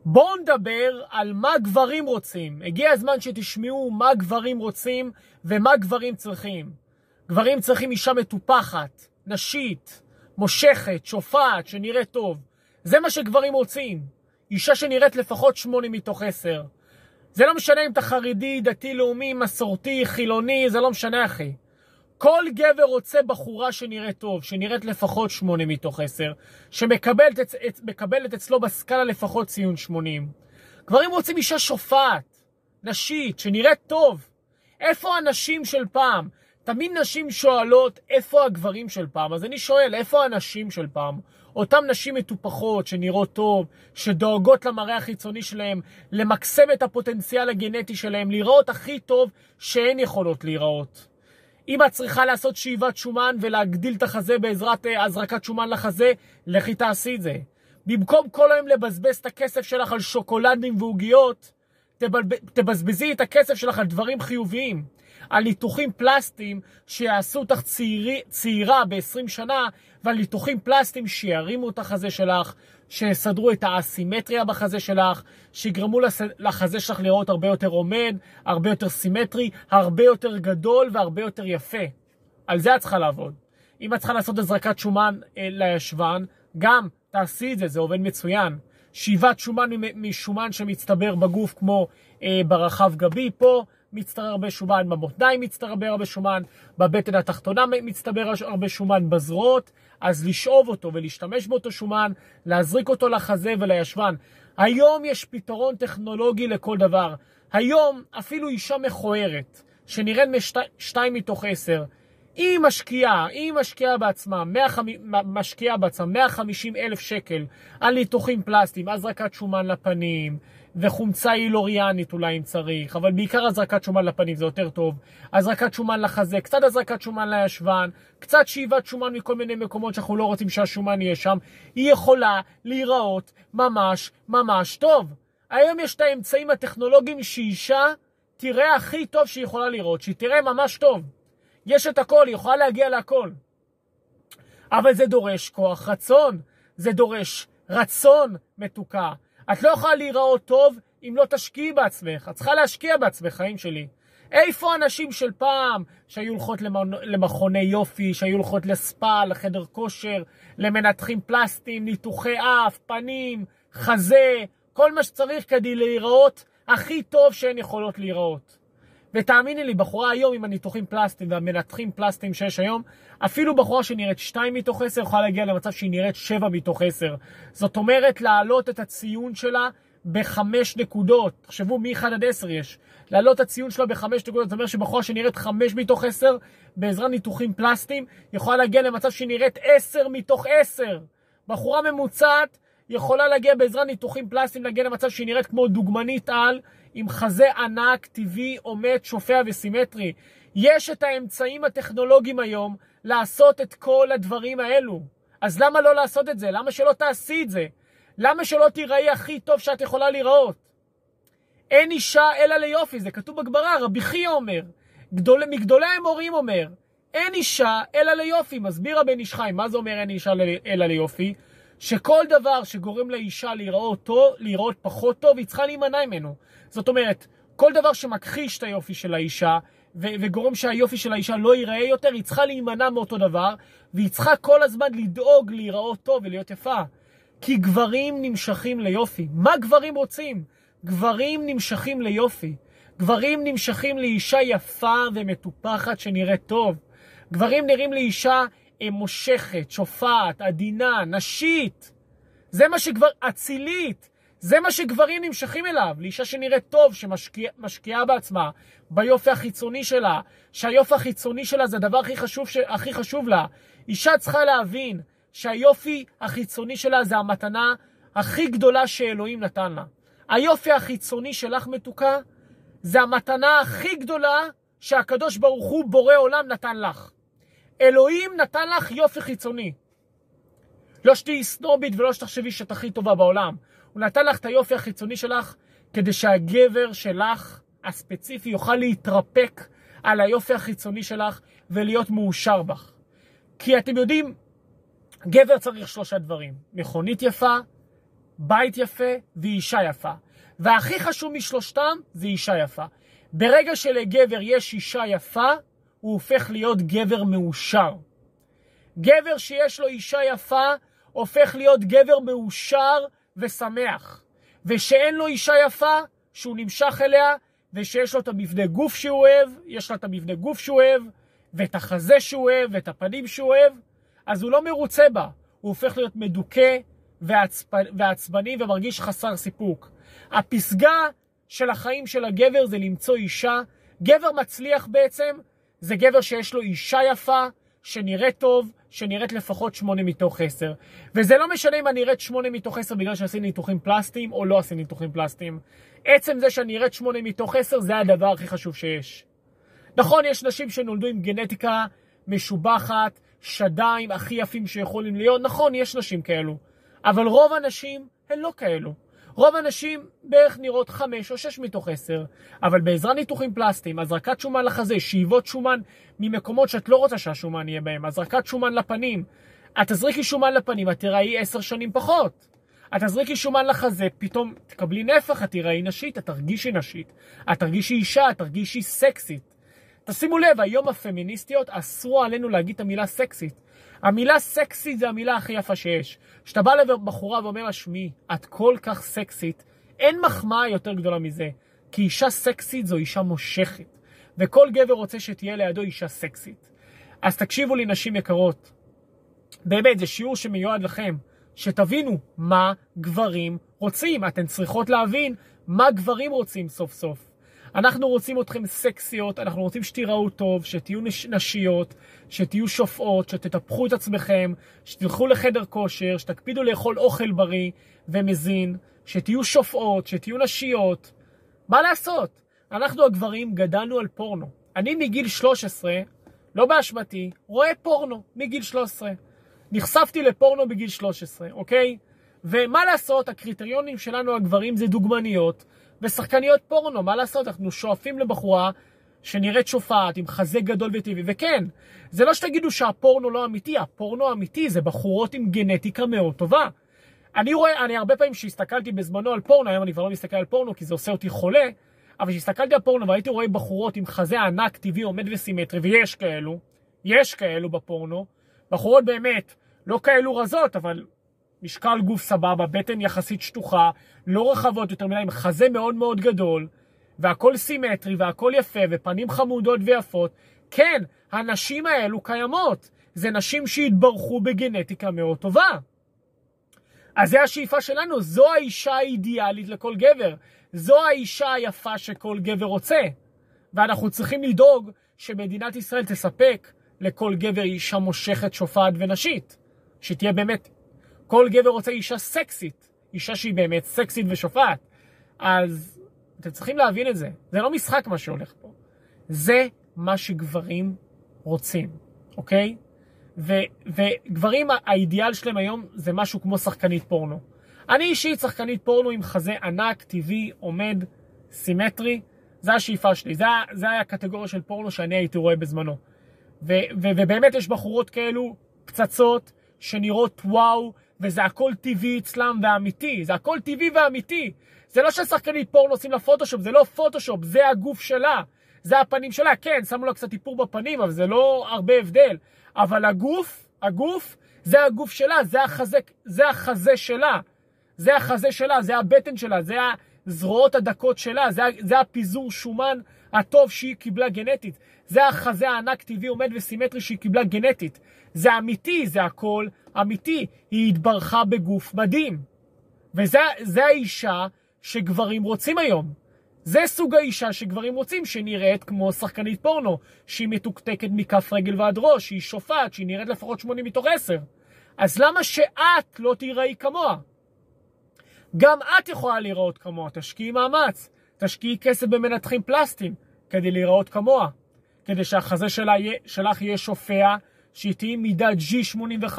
בואו נדבר על מה גברים רוצים. הגיע הזמן שתשמעו מה גברים רוצים ומה גברים צריכים. גברים צריכים אישה מטופחת, נשית, מושכת, שופעת, שנראית טוב. זה מה שגברים רוצים. אישה שנראית לפחות 8 מתוך 10. זה לא משנה אם אתה חרדי, דתי, לאומי, מסורתי, חילוני, זה לא משנה אחי. כל גבר רוצה בחורה שנראית טוב, שנראית לפחות 8 מתוך 10, שמקבלת אצלו בסקאלה לפחות ציון 80. גברים רוצים אישה שופעת, נשית, שנראית טוב. איפה הנשים של פעם? תמיד נשים שואלות איפה הגברים של פעם. אז אני שואל, איפה הנשים של פעם? אותם נשים מטופחות שנראות טוב, שדואגות למראה החיצוני שלהם, למקסם את הפוטנציאל הגנטי שלהם, לראות הכי טוב שהן יכולות להיראות. אם את צריכה לעשות שאיבת שומן ולהגדיל את החזה בעזרת הזרקת שומן לחזה, לכי תעשי את זה. במקום כל היום לבזבז את הכסף שלך על שוקולדים ועוגיות, תבזבזי את הכסף שלך על דברים חיוביים, על ניתוחים פלסטיים שיעשו אותך צעירה ב-20 שנה, ועל ניתוחים פלסטיים שירימו את החזה שלך, שיסדרו את האסימטריה בחזה שלך, שיגרמו לחזה שלך לראות הרבה יותר עומד, הרבה יותר סימטרי, הרבה יותר גדול והרבה יותר יפה. על זה את צריכה לעבוד. אם את צריכה לעשות הזרקת שומן לישבן, גם תעשי את זה, זה עובד מצוין. שאיבת שומן משומן שמצטבר בגוף כמו ברחב גבי, פה מצטבר הרבה שומן, במותניים מצטבר הרבה שומן, בבטן התחתונה מצטבר הרבה שומן, בזרועות, אז לשאוב אותו ולהשתמש באותו שומן, להזריק אותו לחזה ולישבן. היום יש פתרון טכנולוגי לכל דבר. היום אפילו אישה מכוערת, שנראית 2 מתוך 10, היא משקיעה בעצמה, משקיעה בעצמה 150,000 שקל על ניתוחים פלסטיים, הזרקת שומן לפנים, וחומצה הילוריאנית אולי אם צריך, אבל בעיקר הזרקת שומן לפנים זה יותר טוב, הזרקת שומן לחזה, קצת הזרקת שומן לישבן, קצת שאיבת שומן מכל מיני מקומות שאנחנו לא רוצים שהשומן יהיה שם, היא יכולה להיראות ממש טוב. היום יש את האמצעים הטכנולוגיים שאישה תראה הכי טוב שהיא יכולה לראות, שהיא תראה ממש טוב. יש את הכל, היא יכולה להגיע להכל. אבל זה דורש כוח רצון, זה דורש רצון מתוקה. את לא יכולה להיראות טוב אם לא תשקיעי בעצמך. את צריכה להשקיע בעצמך, חיים שלי. איפה אנשים של פעם שהיו הולכות למכוני יופי, שהיו הולכות לספא, לחדר כושר, למנתחים פלסטיים, ניתוחי אף, פנים, חזה, כל מה שצריך כדי להיראות הכי טוב שהן יכולות להיראות. ותאמיני לי, בחורה היום עם הניתוחים פלסטיים והמנתחים פלסטיים שיש היום, אפילו בחורה שנראית 2 מתוך 10 יכולה להגיע למצב שהיא נראית 7 מתוך 10. זאת אומרת, להעלות את הציון שלה ב5 נקודות. תחשבו, מ1 עד 10 יש. להעלות את הציון שלה ב5 נקודות, זאת אומרת שבחורה שנראית 5 מתוך 10, בעזרת ניתוחים פלסטיים, יכולה להגיע למצב שהיא נראית 10 מתוך 10. בחורה ממוצעת יכולה להגיע בעזרת ניתוחים פלסטיים, להגיע למצב שהיא נראית כמו דוגמנית על, עם חזה ענק, טבעי, עומד, שופע וסימטרי. יש את האמצעים הטכנולוגיים היום לעשות את כל הדברים האלו. אז למה לא לעשות את זה? למה שלא תעשי את זה? למה שלא תיראי הכי טוב שאת יכולה לראות? אין אישה אלא ליופי, זה כתוב בגמרא, רבי חייא אומר, מגדולי האמוראים אומר, אין אישה אלא ליופי. מסביר הבן איש חי, מה זה אומר אין אישה אלא ליופי? שכל דבר שגורם לאישה לראות פחות טוב, היא צריכה להימנע ממנו. זאת אומרת, כל דבר שמכחיש את היופי של האישה, וגורם שהיופי של האישה לא ייראה יותר, היא צריכה להימנע מאותו דבר, והיא צריכה כל הזמן לדאוג להיראות טוב ולהיות יפה. כי גברים נמשכים ליופי. מה גברים רוצים? גברים נמשכים ליופי. גברים נמשכים לאישה יפה ומטופחת שנראית טוב. גברים נראים לאישה מושכת, שופעת, עדינה, נשית. זה מה אצילית. זה מה שגברים נמשכים אליו. לאישה שנראית טוב, שמשקיעה בעצמה, ביופי החיצוני שלה, שהיופי החיצוני שלה זה הדבר הכי חשוב לה. אישה צריכה להבין שהיופי החיצוני שלה זה המתנה הכי גדולה שאלוהים נתן לה. היופי החיצוני שלך מתוקה, זה המתנה הכי גדולה שהקדוש ברוך הוא בורא עולם נתן לך. אלוהים נתן לך יופי חיצוני. לא שתהי סנובית ולא שתחשבי שאת הכי טובה בעולם. הוא נתן לך את היופי החיצוני שלך כדי שהגבר שלך הספציפי יוכל להתרפק על היופי החיצוני שלך ולהיות מאושר בך. כי אתם יודעים, גבר צריך 3 דברים. מכונית יפה, בית יפה ואישה יפה. והכי חשוב משלושתם זה אישה יפה. ברגע שלגבר יש אישה יפה, הוא הופך להיות גבר מאושר. גבר שיש לו אישה יפה, הופך להיות גבר מאושר ושמח. ושאין לו אישה יפה, שהוא נמשך אליה, ושיש לו את המבנה גוף שהוא אוהב, יש לה את המבנה גוף שהוא אוהב, ואת החזה שהוא אוהב, ואת הפנים שהוא אוהב, אז הוא לא מרוצה בה. הוא הופך להיות מדוכא ועצבני ומרגיש חסר סיפוק. הפסגה של החיים של הגבר זה למצוא אישה. גבר מצליח בעצם, זה גבר שיש לו אישה יפה, שנראית טוב, שנראית לפחות 8 מתוך 10. וזה לא משנה אם אני נראית 8 מתוך 10 בגלל שעשיתי ניתוחים פלסטיים או לא עשיתי ניתוחים פלסטיים. עצם זה שאני נראית 8 מתוך 10 זה הדבר הכי חשוב שיש. נכון, יש נשים שנולדו עם גנטיקה משובחת, שדיים הכי יפים שיכולים להיות. נכון, יש נשים כאלו. אבל רוב הנשים הן לא כאלו. רוב הנשים בערך נראות 5 או 6 מתוך 10, אבל בעזרה ניתוחים פלסטיים, הזרקת שומן לחזה, שאיבות שומן ממקומות שאת לא רוצה שהשומן יהיה בהם, הזרקת שומן לפנים, את תזריקי שומן לפנים, את תראי 10 שנים פחות. את תזריקי שומן לחזה, פתאום תקבלי נפח, את תראי נשית, את תרגישי נשית, את תרגישי אישה, את תרגישי סקסית. תשימו לב, היום הפמיניסטיות אסרו עלינו להגיד את המילה סקסית. המילה סקסית זה המילה הכי יפה שיש. כשאתה בא לבחורה ואומר לה, שמי, את כל כך סקסית, אין מחמאה יותר גדולה מזה. כי אישה סקסית זו אישה מושכת. וכל גבר רוצה שתהיה לידו אישה סקסית. אז תקשיבו לי, נשים יקרות. באמת, זה שיעור שמיועד לכם. שתבינו מה גברים רוצים. אתן צריכות להבין מה גברים רוצים סוף סוף. אנחנו רוצים אתכם סקסיות, אנחנו רוצים שתיראו טוב, שתהיו נשיות, שתהיו שופעות, שתטפחו את עצמכם, שתלכו לחדר כושר, שתקפידו לאכול אוכל בריא ומזין, שתהיו שופעות, שתהיו נשיות. מה לעשות? אנחנו הגברים גדלנו על פורנו. אני מגיל 13, לא באשמתי, רואה פורנו מגיל 13. נחשפתי לפורנו בגיל 13, אוקיי? ומה לעשות? הקריטריונים שלנו הגברים זה דוגמניות, ושחקניות פורנו. מה לעשות? אנחנו שואפים לבחורה שנראית שופעת, עם חזה גדול וטבעי. וכן, זה לא שתגידו שהפורנו לא אמיתי, הפורנו אמיתי, זה בחורות עם גנטיקה מאוד טובה. אני הרבה פעמים שהסתכלתי בזמנו על פורנו, היום אני כבר לא מסתכל על פורנו כי זה עושה אותי חולה, אבל שהסתכלתי על פורנו והייתי רואה בחורות עם חזה ענק, טבעי, עומד וסימטרי, ויש כאלו בפורנו, בחורות באמת לא כאלו רזות, אבל משקל גוף סבבה, בטן יחסית שטוחה, לא רחבות יותר מדי, עם חזה מאוד מאוד גדול, והכל סימטרי, והכל יפה, ופנים חמודות ויפות. כן, הנשים האלו קיימות. זה נשים שהתברכו בגנטיקה מאוד טובה. אז זה השאיפה שלנו, זו האישה האידיאלית לכל גבר. זו האישה היפה שכל גבר רוצה. ואנחנו צריכים לדאוג שמדינת ישראל תספק לכל גבר אישה מושכת, שופעת ונשית. שתהיה באמת, כל גבר רוצה אישה סקסית. אישה שהיא באמת סקסית ושופעת. אז אתם צריכים להבין את זה. זה לא משחק מה שהולך פה. זה מה שגברים רוצים. אוקיי? וגברים, האידיאל שלהם היום זה משהו כמו שחקנית פורנו. אני אישית שחקנית פורנו עם חזה ענק, טבעי, עומד, סימטרי. זה השאיפה שלי. זה היה הקטגוריה של פורנו שאני הייתי רואה בזמנו. ובאמת יש בחורות כאלו פצצות שנראות וואו, וזה הכל טבעי אצלם ואמיתי. זה הכל טבעי ואמיתי. זה לא ששחקנית פורנו עושים לה פוטושופ, זה לא פוטושופ, זה הגוף שלה. זה הפנים שלה. כן, שמו לה קצת איפור בפנים, אבל זה לא הרבה הבדל. אבל הגוף, זה הגוף שלה, זה החזה שלה. זה החזה שלה, זה הבטן שלה, זה הזרועות הדקות שלה, זה הפיזור שומן הטוב שהיא קיבלה גנטית. זה החזה הענק טבעי עומד וסימטרי שהיא קיבלה גנטית. זה אמיתי, זה הכל אמיתי. היא התברכה בגוף מדהים. וזה האישה שגברים רוצים היום. זה סוג האישה שגברים רוצים, שנראית כמו שחקנית פורנו, שהיא מתוקתקת מכף רגל ועד ראש, שהיא שופעת, שהיא נראית לפחות 8 מתוך 10. אז למה שאת לא תיראי כמוה? גם את יכולה להיראות כמוה, תשקיעי מאמץ, תשקיעי כסף במנתחים פלסטיים, כדי להיראות כמוה, כדי שהחזה שלך יהיה שופע, שהיא תהיה מידה G85,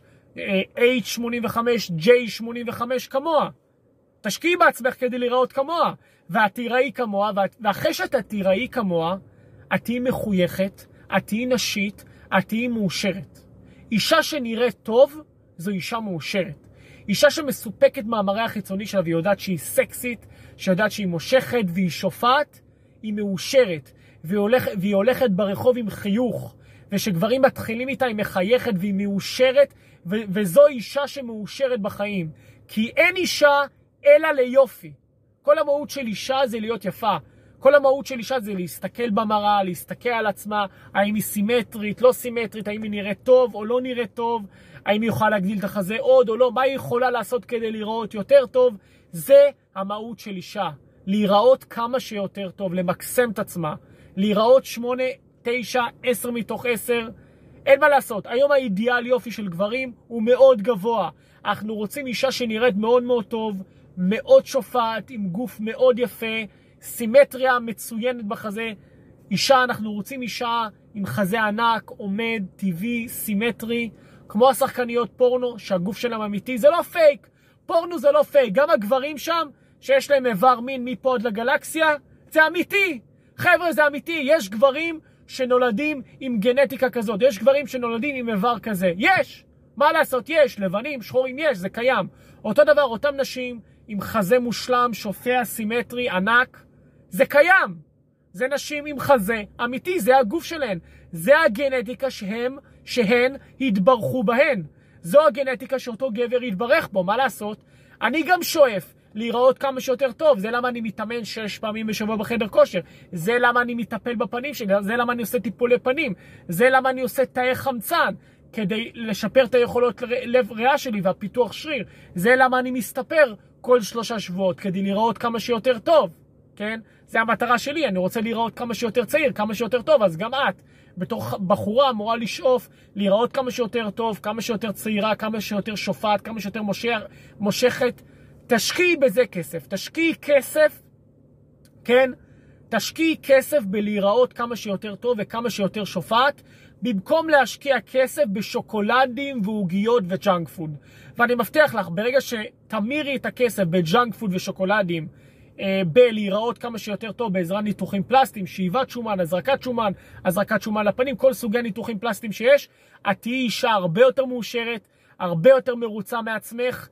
H85, J85 כמוה. תשקיעי בעצמך כדי להיראות כמוה, ואת תיראי כמוה, ואחרי שאתה תיראי כמוה, את תהיי מחויכת, את תהיי נשית, את תהיי מאושרת. אישה שנראית טוב, זו אישה מאושרת. אישה שמסופקת מהמראה החיצוני שלה, והיא יודעת שהיא סקסית, שיודעת שהיא מושכת והיא שופעת, היא מאושרת, והיא הולכת ברחוב עם חיוך, ושגברים מתחילים איתה היא מחייכת והיא מאושרת, וזו אישה שמאושרת בחיים. כי אין אישה אלא ליופי. כל המהות של אישה זה להיות יפה. כל המהות של אישה זה להסתכל במראה, להסתכל על עצמה, האם היא סימטרית, לא סימטרית, האם היא נראית טוב או לא נראית טוב, האם היא יכולה להגדיל את החזה עוד או לא, מה היא יכולה לעשות כדי להיראות יותר טוב. זה המהות של אישה. להיראות כמה שיותר טוב, למקסם את עצמה, להיראות 8, 9, 10 מתוך 10, אין מה לעשות. היום האידיאל יופי של גברים הוא מאוד גבוה. אנחנו רוצים אישה שנראית מאוד מאוד טוב, מאוד שופעת, עם גוף מאוד יפה, סימטריה מצוינת בחזה. אנחנו רוצים אישה עם חזה ענק, עומד, טבעי, סימטרי, כמו השחקניות פורנו, שהגוף שלהם אמיתי. זה לא פייק. פורנו זה לא פייק. גם הגברים שם, שיש להם איבר מין מפה עד לגלקסיה, זה אמיתי. חבר'ה, זה אמיתי. יש גברים שנולדים עם גנטיקה כזאת. יש גברים שנולדים עם איבר כזה. יש! מה לעשות? יש. לבנים, שחורים, יש. זה קיים. אותו דבר, אותם נשים עם חזה מושלם, שופע, סימטרי, ענק. זה קיים. זה נשים עם חזה אמיתי. זה הגוף שלהן. זה הגנטיקה שהן התברכו בהן. זו הגנטיקה שאותו גבר התברך בו. מה לעשות? אני גם שואף להיראות כמה שיותר טוב. זה למה אני מתאמן 6 פעמים בשבוע בחדר כושר. זה למה אני מטפל בפנים שלי. זה למה אני עושה טיפולי פנים. זה למה אני עושה תאי חמצן, כדי לשפר את היכולות לב ריאה שלי והפיתוח שריר. זה למה אני מסתפר כל 3 שבועות, כדי להיראות כמה שיותר טוב. כן? זה המטרה שלי. אני רוצה להיראות כמה שיותר צעיר, כמה שיותר טוב. אז גם את, בתור בחורה, אמורה לשאוף להיראות כמה שיותר טוב, כמה שיותר צעירה, כמה שיותר שופעת, כמה שיותר מושכת. תשקיעי בזה כסף. תשקיעי כסף, כן? תשקיעי כסף בלהיראות כמה שיותר טוב וכמה שיותר שופעת, במקום להשקיע כסף בשוקולדים ועוגיות וג'אנק פוד. ואני מבטיח לך, ברגע שתמירי את הכסף בג'אנק פוד ושוקולדים, בלהיראות כמה שיותר טוב בעזרת ניתוחים פלסטיים, שאיבת שומן, הזרקת שומן לפנים, כל סוגי ניתוחים פלסטיים שיש, את תהיי אישה הרבה יותר מאושרת, הרבה יותר מרוצה מעצמך,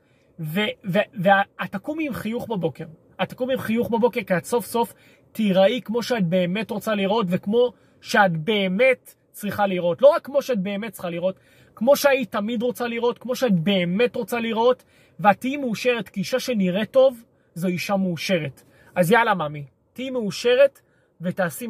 ואת תקומי עם חיוך בבוקר. את תקומי עם חיוך בבוקר, כי את סוף סוף תיראי כמו שאת באמת רוצה לראות, וכמו שאת באמת צריכה לראות. לא רק כמו שאת באמת צריכה לראות, כמו שהיא תמיד רוצה לראות, כמו שאת באמת רוצה לראות, ואת תהיי מאושרת, כי אישה שנראית טוב, זו אישה מאושרת. אז יאללה ממי, תהיי מאושרת, ותעשי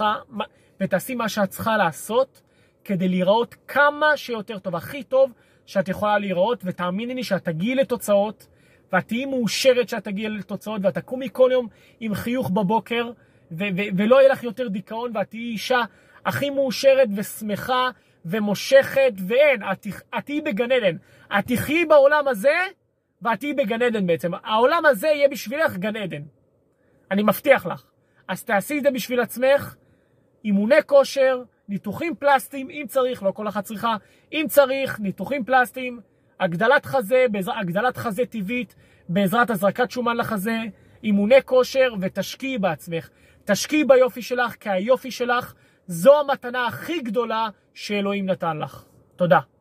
מה שאת צריכה לעשות, כדי להיראות כמה שיותר טוב, הכי טוב שאת יכולה להיראות, ותאמיני לי שאת תגיעי לתוצאות, ואת תהיי מאושרת שאת תגיעי לתוצאות, ואת תקומי כל יום עם חיוך בבוקר, ולא יהיה לך יותר דיכאון, ואת תהיי אישה הכי מאושרת ושמחה ומושכת, ואין, את תהיי בגן עדן. את תחיי בעולם הזה, ואת תהיי בגן עדן בעצם. העולם הזה יהיה בשבילך גן עדן. אני מבטיח לך. אז תעשי את זה בשביל עצמך, אימוני כושר, ניתוחים פלסטיים, אם צריך, לא כל אחת צריכה, אם צריך, ניתוחים פלסטיים, הגדלת חזה טבעית, בעזרת הזרקת שומן לחזה, אימוני כושר, ותשקיעי בעצמך. תשקיעי ביופי שלך, כי היופי שלך זו המתנה הכי גדולה שאלוהים נתן לך. תודה.